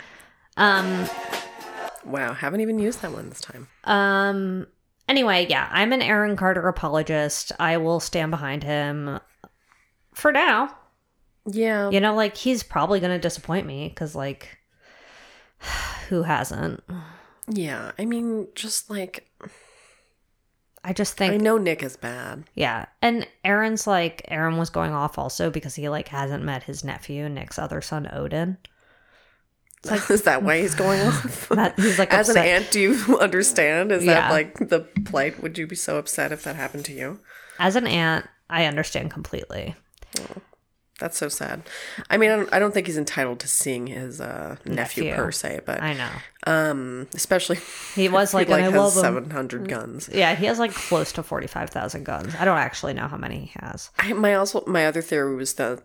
Wow, haven't even used that one this time.
Anyway, yeah, I'm an Aaron Carter apologist. I will stand behind him for now.
Yeah.
You know, like, he's probably going to disappoint me because, like, who hasn't?
Yeah. I mean, just like,
I just think...
I know Nick is bad.
Yeah. And Aaron was going off also because he, like, hasn't met his nephew, Nick's other son, Odin.
Like, is that why he's going off?
He's like
As
upset.
an aunt, do you understand? Is
Yeah.
that like the plight? Would you be so upset if that happened to you?
As an aunt, I understand completely.
That's so sad. I mean, I don't think he's entitled to seeing his nephew per se, but
I know.
especially
He was like,
he
and I
has
love him.
700 guns.
Yeah, he has like close to 45,000 guns. I don't actually know how many he has.
My other theory was that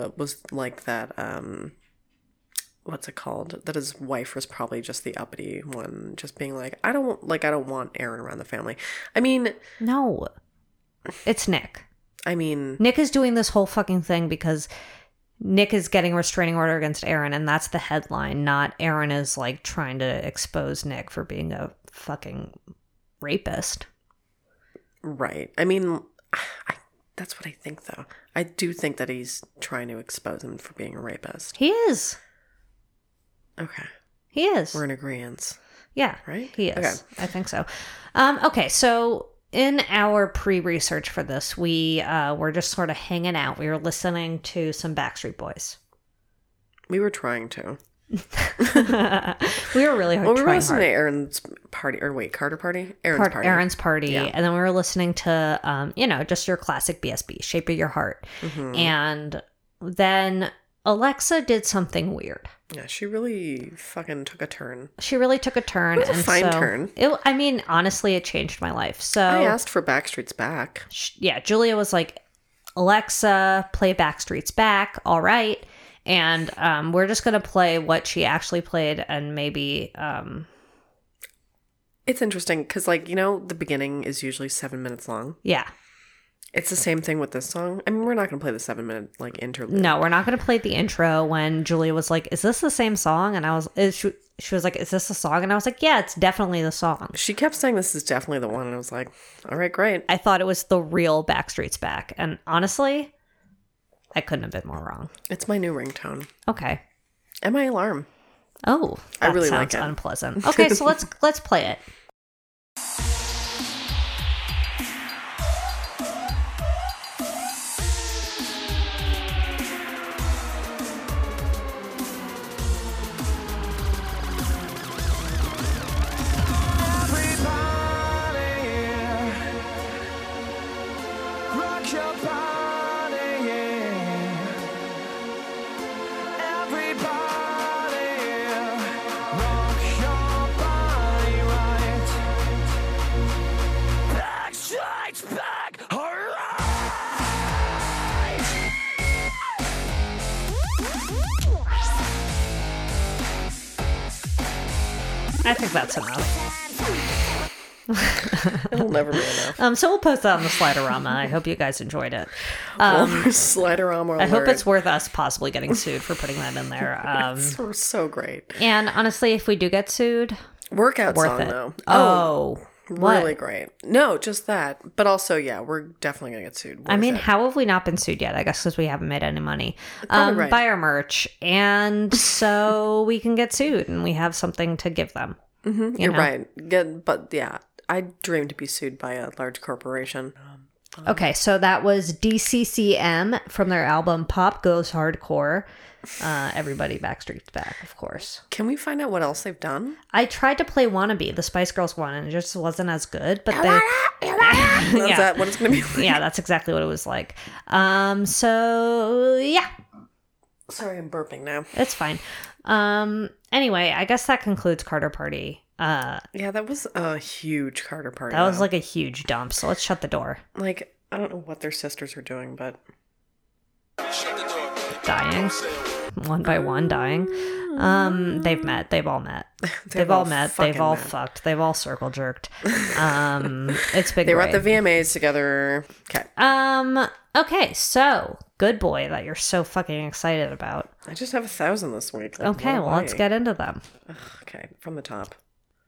what's it called? That his wife was probably just the uppity one, just being like, I don't want Aaron around the family. I mean,
No, it's Nick.
Nick
is doing this whole fucking thing because Nick is getting a restraining order against Aaron, and that's the headline, not Aaron is like trying to expose Nick for being a fucking rapist.
Right. I mean, that's what I think, though. I do think that he's trying to expose him for being a rapist.
He is.
Okay.
He is.
We're in agreement.
Yeah.
Right?
He is.
Okay.
I think so. Okay, so in our pre-research for this, we were just sort of hanging out. We were listening to some Backstreet Boys.
We were trying to.
We were really hard.
Well, we were
trying
listening
hard.
to Aaron's party. Or wait, Carter party? Aaron's party.
Yeah. And then we were listening to, just your classic BSB, Shape of Your Heart.
Mm-hmm.
And then Alexa did something weird.
Yeah, she really fucking took a turn.
She really took a turn.
It was a fine turn.
Honestly, it changed my life. So
I asked for Backstreet's Back.
Yeah, Julia was like, Alexa, play Backstreet's Back. All right. And we're just going to play what she actually played and maybe...
It's interesting because, the beginning is usually 7 minutes long.
Yeah.
It's the same thing with this song. I mean, we're not going to play the 7-minute, interlude.
No, we're not going to play the intro when Julia was like, is this the same song? And she was like, is this the song? And I was like, yeah, it's definitely the song.
She kept saying this is definitely the one. And I was like, all right, great.
I thought it was the real Backstreet's Back. And honestly, I couldn't have been more wrong.
It's my new ringtone.
Okay.
And my alarm.
Oh,
I
that
really
sounds
like it.
unpleasant. Okay, so let's play it. I think that's enough.
It'll never be enough.
So we'll post that on the Sliderama. I hope you guys enjoyed it.
Sliderama alert.
I hope it's worth us possibly getting sued for putting that in there.
It's so great.
And honestly, if we do get sued,
Workout
worth
song,
it.
though.
Oh,
really great. No, just that. But also, yeah, we're definitely going to get sued.
I mean, how have we not been sued yet? I guess because we haven't made any money.
Probably right.
Buy our merch. And so we can get sued and we have something to give them.
Mm-hmm. You're right. But yeah, I dream to be sued by a large corporation.
Okay, so that was DCCM from their album Pop Goes Hardcore. Everybody Backstreet's Back, of course.
Can we find out what else they've done?
I tried to play Wannabe, the Spice Girls one, and it just wasn't as good. But
Is that what it's going to be like?
Yeah, that's exactly what it was like. So yeah,
sorry, I'm burping now.
it's fine. Anyway, I guess that concludes Carter Party.
Yeah, that was a huge Carter party.
That was like a huge dump. So let's shut the door.
I don't know what their sisters are doing, but
Dying, one by one, dying. They've met. They've all met. They've all met. They've all fucked. They've all circle jerked. It's been.
They were
great.
at the VMAs together. Okay.
Okay. So Good Boy that you're so fucking excited about.
I just have 1,000 this week.
Okay. Well, let's get into them.
Okay, from the top.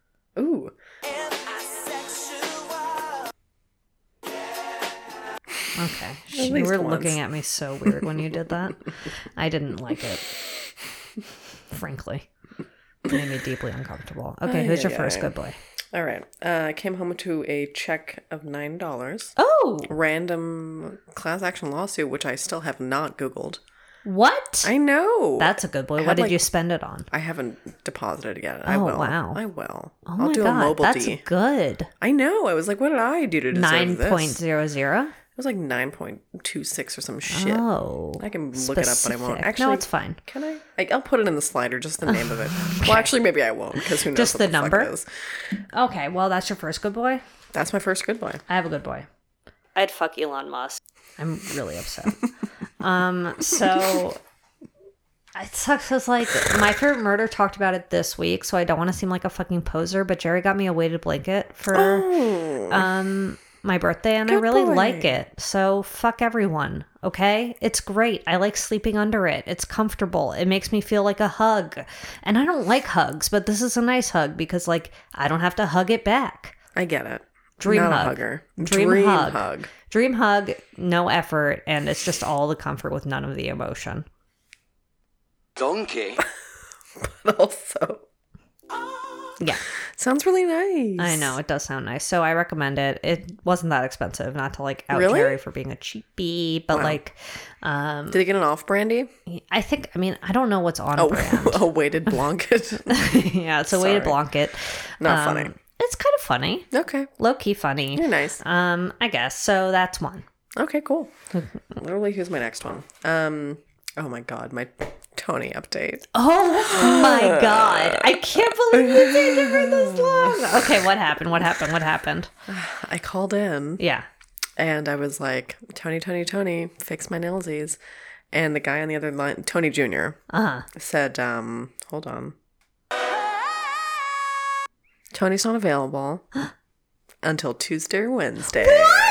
Ooh.
Okay.
At
You
least
were
once.
looking at me so weird when you did that. I didn't like it. Frankly. It made me deeply uncomfortable. Okay, who's your first good boy?
All right. I came home to a check of $9.
Oh!
Random class action lawsuit, which I still have not Googled.
What?
I know.
That's a good boy. What did you spend it on?
I haven't deposited it yet. I
Oh,
will.
wow.
I will.
Oh
I'll
my
do
god,
a mobile
that's
D.
good.
I know. I was like, what did I do to deserve this?
9.00?
It was like 9.26 or some shit.
Oh.
I can look it up, but I won't.
Specific.
Actually,
No, it's fine.
Can I? I'll put it in the slider, just the name of it. Well, actually, maybe I won't, because who knows
Just
what
the
fuck
number?
it is.
Okay, well, that's your first good boy.
That's my first good boy.
I have a good boy. I'd fuck Elon Musk. I'm really upset. So it sucks because, like, My Favorite Murder talked about it this week, so I don't want to seem like a fucking poser, but Jerry got me a weighted blanket for my birthday, and I really
boy.
like it. So fuck everyone, okay? It's great. I like sleeping under it. It's comfortable. It makes me feel like a hug. And I don't like hugs, but this is a nice hug because, like, I don't have to hug it back.
I get it.
Dream
Not
hug.
a hugger.
Dream hug.
hug.
Dream hug, no effort, and it's just all the comfort with none of the emotion.
Donkey.
But also,
Yeah,
sounds really nice.
I know, it does sound nice. So I recommend it. It wasn't that expensive, not to like out
Really?
Jerry for being a cheapie, but like,
Did he get an off brandy?
I mean, I don't know what's on brand.
A weighted blanket.
Yeah, it's a weighted blanket.
Not funny.
It's kind of funny.
Okay.
Low key funny.
You're nice.
I guess. So that's one.
Okay, cool. Literally, here's my next one. Oh my god, my Tony update.
Oh my god. I can't believe you stayed there for this long. Okay, what happened? What happened?
I called in
Yeah.
and I was like, Tony, fix my nailsies. And the guy on the other line, Tony Jr., said, hold on. Tony's not available until Tuesday or Wednesday.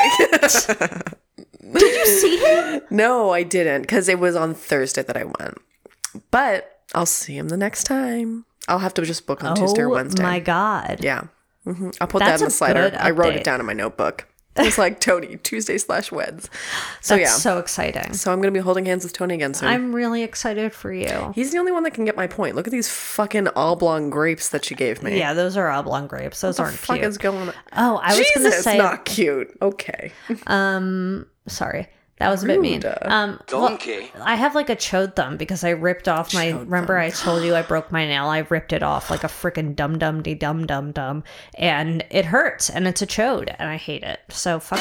Did you see him?
No, I didn't, because it was on Thursday that I went. But I'll see him the next time. I'll have to just book on Tuesday or Wednesday.
Oh my god.
Yeah. I'll put
That's
that in
a
the slider.
good
I wrote
update.
it down in my notebook. It was like Tony, Tuesday/Weds. So
That's
yeah.
so exciting.
So I'm going to be holding hands with Tony again soon.
I'm really excited for you.
He's the only one that can get my point. Look at these fucking oblong grapes that she gave me.
Yeah, those are oblong grapes. Those aren't
Fuck
cute.
is going on?
Oh, I was going to
Jesus,
say
not cute. Okay.
sorry. That was a bit mean.
Rude.
Donkey.
I have like a chode thumb because I ripped off my. Remember, I told you I broke my nail. I ripped it off like a freaking dum, and it hurts, and it's a chode, and I hate it. So fuck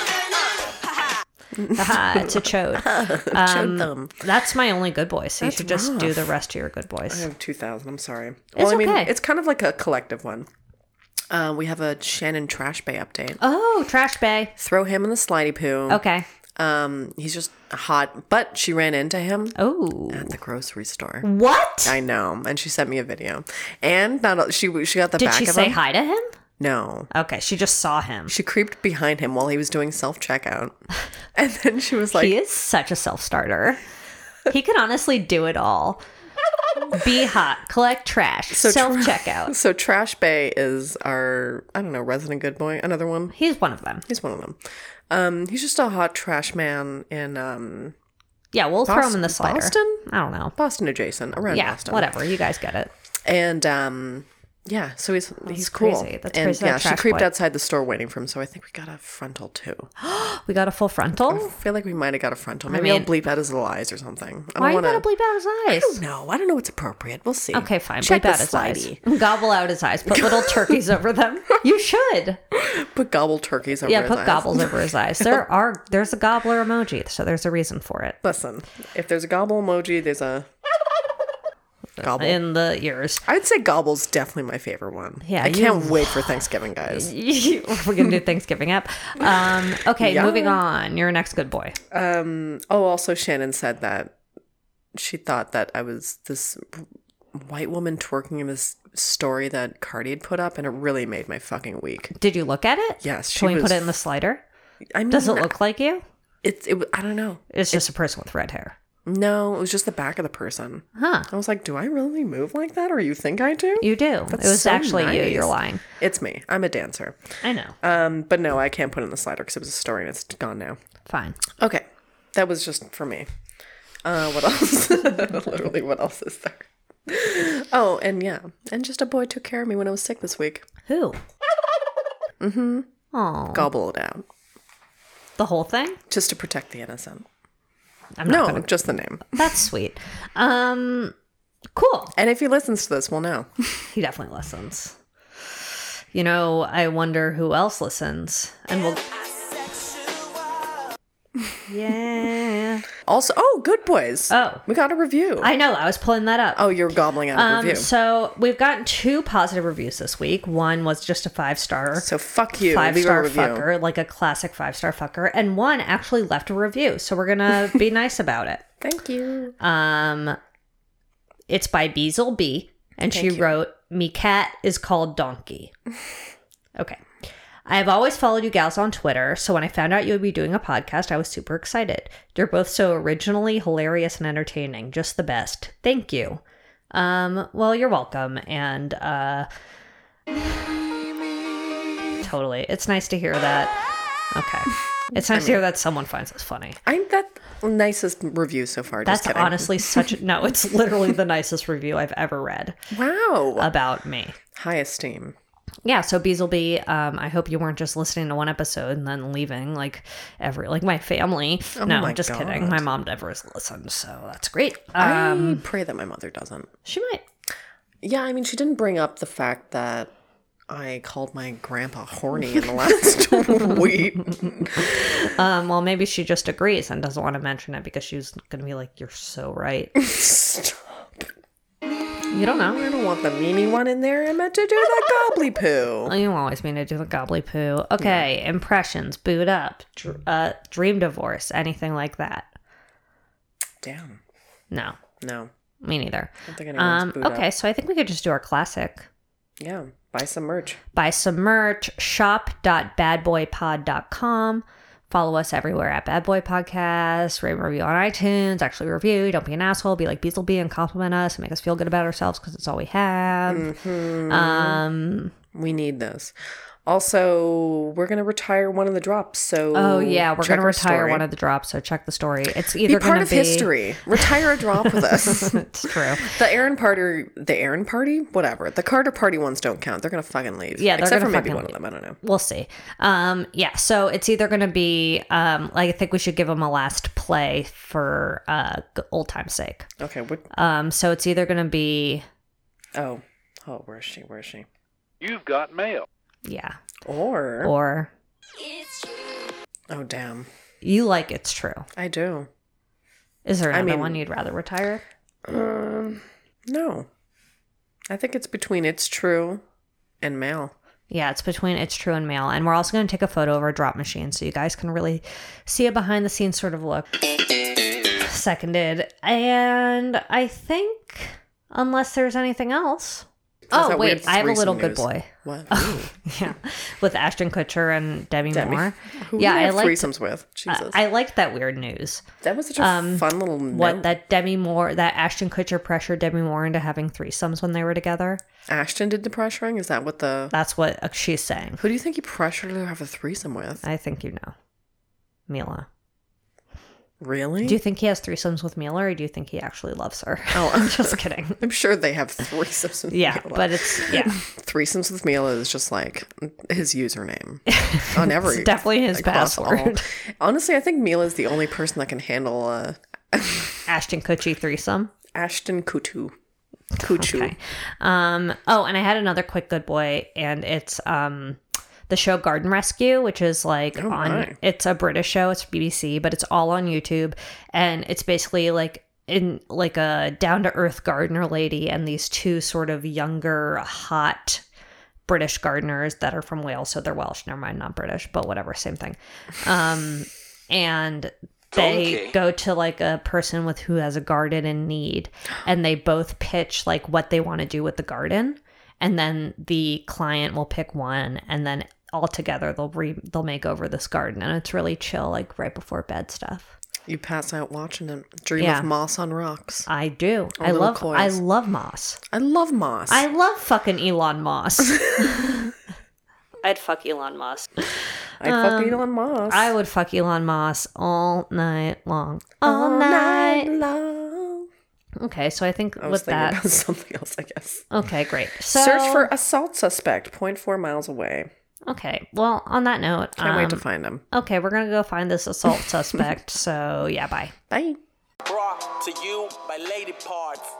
me. Haha, it's a chode.
Chode thumb.
That's my only good boy. So you
That's
should just do
rough.
the rest of your good
I
boys.
have 2,000. I'm sorry.
It's okay.
it's kind of like a collective one. We have a Shannon Trash Bay update.
Oh, Trash Bay.
Throw him in the slidey poo.
Okay.
He's just hot, but she ran into him
Oh.
at the grocery store.
What?
I know, and she sent me a video. And not she got the
Did
back
she
of
say
him.
hi to him?
No.
Okay, she just saw him.
She creeped behind him while he was doing self-checkout. And then she was like,
He is such a self-starter. He could honestly do it all. Be hot, collect trash, self-checkout.
So Trash Bay is our, I don't know, resident good boy. Another one.
He's one of them.
He's one of them. He's just a hot trash man in
Yeah, we'll throw him in the slider.
Boston?
I don't know.
Boston adjacent, around
Yeah,
Boston.
whatever. You guys get it.
And yeah, so he's cool.
crazy. That's
and
crazy, that
yeah, she
trash
creeped
boy.
outside the store waiting for him. So I think we got a frontal too.
We got a full frontal.
I feel like we might have got a frontal. Maybe
mean-
I'll bleep out his little eyes or something. I
Why are you
don't
gonna
want to.
bleep out his eyes?
No, I don't know what's appropriate. We'll see.
Okay, fine.
Check
Bleep out
the
his eyes.
slidey.
Gobble out his eyes. Put little turkeys over them. You should.
Put gobble turkeys over
Yeah,
his
put
eyes.
gobbles over his eyes. There's a gobbler emoji, so there's a reason for it.
Listen, if there's a gobble emoji, there's a gobble.
In the ears.
I'd say gobble's definitely my favorite one.
Yeah,
I can't wait for Thanksgiving, guys.
We're gonna do Thanksgiving app. Okay,
Yeah.
moving on. You're next good boy.
Also Shannon said that she thought that I was this white woman twerking in this story that Cardi had put up, and it really made my fucking week.
Did you look at it?
Yes,
Can we
she
put
was-
it in the slider?
I mean,
Does it look like you?
I don't know.
It's just a person with red hair.
No, it was just the back of the person.
Huh.
I was like, do I really move like that, or you think I do?
You do.
That's
it was
so
actually you.
nice.
You're lying.
It's me. I'm a dancer.
I know.
But no, I can't put it in the slider because it was a story and it's gone now.
Fine.
Okay. That was just for me. What else? Literally, what else is there? Oh, and yeah. And just a boy took care of me when I was sick this week.
Who? Mm-hmm. Oh.
Gobble it out.
The whole thing?
Just to protect the innocent.
I'm not
No,
gonna...
just the name.
That's sweet. Cool.
And if he listens to this, we'll know.
He definitely listens. You know, I wonder who else listens. And we'll... Yeah.
Also, Good Boys.
Oh.
We got a review.
I know. I was pulling that up.
Oh, you're gobbling out a review.
So we've gotten 2 positive reviews this week. One was just a 5-star.
So fuck you.
5-star
Leave a review.
fucker, like a classic 5-star fucker. And one actually left a review. So we're going to be nice about it.
Thank you.
It's by Beazle B. And she wrote, "Me cat is called Donkey." Okay. I have always followed you gals on Twitter, so when I found out you would be doing a podcast, I was super excited. You're both so originally hilarious and entertaining. Just the best. Thank you. Well, you're welcome. And, totally. It's nice to hear that. Okay. It's nice to hear that someone finds this funny.
I'm that nicest review so far.
That's
just kidding.
honestly no, it's literally the nicest review I've ever read.
Wow.
About me.
High esteem.
Yeah, so Beazleby, I hope you weren't just listening to one episode and then leaving like my family.
Oh
no,
my
just
God.
kidding. My mom never has listened, so that's great.
I pray that my mother doesn't.
She might.
Yeah, I mean, she didn't bring up the fact that I called my grandpa horny in the last week.
Well, maybe she just agrees and doesn't want to mention it because she's going to be like, "You're so right."
Stop.
You don't know.
I don't want the meanie one in there. I meant to do the gobbly poo.
You always mean to do the gobbly poo. Okay, impressions, boot up, dream divorce, anything like that.
Damn.
No,
No.
me neither.
I don't think anyone's boot
Okay,
up.
so I think we could just do our classic.
Yeah. Buy some merch.
Buy some merch, shop.badboypod.com. Follow us everywhere at Bad Boy Podcast. Rate and review on iTunes. Actually review. Don't be an asshole. Be like Beazleby and compliment us and make us feel good about ourselves because it's all we have.
Mm-hmm. We need this. Also, we're going to retire one of the drops. So
Oh, yeah. We're
check
going to
our
retire
story.
one of the drops. So check the story. It's
Be
either
part
going
of
to be...
history. Retire a drop with us.
It's true.
The Aaron party, whatever. The Carter party ones don't count. They're gonna fucking leave.
Yeah, they're
except for
gonna
maybe
fucking
one of them. I don't know.
We'll see. Yeah, so it's either going to be, I think we should give them a last play for old time's sake.
Okay.
So it's either going to be...
Oh, where is she? Where is she?
You've got mail.
Yeah.
Or
It's true.
Oh, damn.
You like It's True.
I do.
Is there another
mean-
one you'd rather retire?
No. I think it's between It's True and Mail.
Yeah, it's between It's True and Mail. And we're also going to take a photo of our drop machine so you guys can really see a behind the scenes sort of look. Seconded. And I think, unless there's anything else...
There's
Oh,
that
wait,
weird
I have a little
threesome
good
news.
boy.
What?
Yeah, with Ashton Kutcher and Demi Moore.
Who
Yeah,
do
I
have
liked-
threesomes with? Jesus.
I liked that weird news.
That was such a fun little
What
note.
that Ashton Kutcher pressured Demi Moore into having threesomes when they were together.
Ashton did the pressuring? Is that what the...
That's what she's saying.
Who do you think he pressured her to have a threesome with?
I think you know, Mila.
Really?
Do you think he has threesomes with Mila, or do you think he actually loves her?
Oh,
I'm just kidding.
I'm sure they have threesomes with
Yeah,
Mila.
but it's
Threesomes with Mila is just like his username on every.
It's definitely his
across all.
password.
Honestly, I think Mila is the only person that can handle
Ashton Kutcher threesome.
Ashton Kutcher.
Okay. Oh, and I had another quick good boy, and it's the show Garden Rescue, which is like
my.
it's a British show, it's BBC, but it's all on YouTube, and it's basically like in like a down to earth gardener lady and these two sort of younger hot British gardeners that are from Wales, so they're Welsh. Never mind, not British, but whatever, same thing. And they go to like a person with who has a garden in need, and they both pitch like what they want to do with the garden, and then the client will pick one, and then all together they'll make over this garden, and it's really chill, like right before bed stuff.
You pass out watching it. Dream
Yeah.
of moss on rocks.
I do. I
little
love
coils.
Moss.
I love moss.
I love fucking Elon Musk. I'd fuck Elon Musk.
I'd fuck Elon Musk.
I would fuck Elon Musk all night long. All night.
long.
Okay, so I think
I was
with
thinking
that.
about something else, I guess.
Okay, great. So,
Search for assault suspect, 0.4 miles away.
Okay, well, on that note,
Can't wait to find him.
okay, we're gonna go find this assault suspect. So yeah, bye.
Bye.
Brought to you by Lady Parts.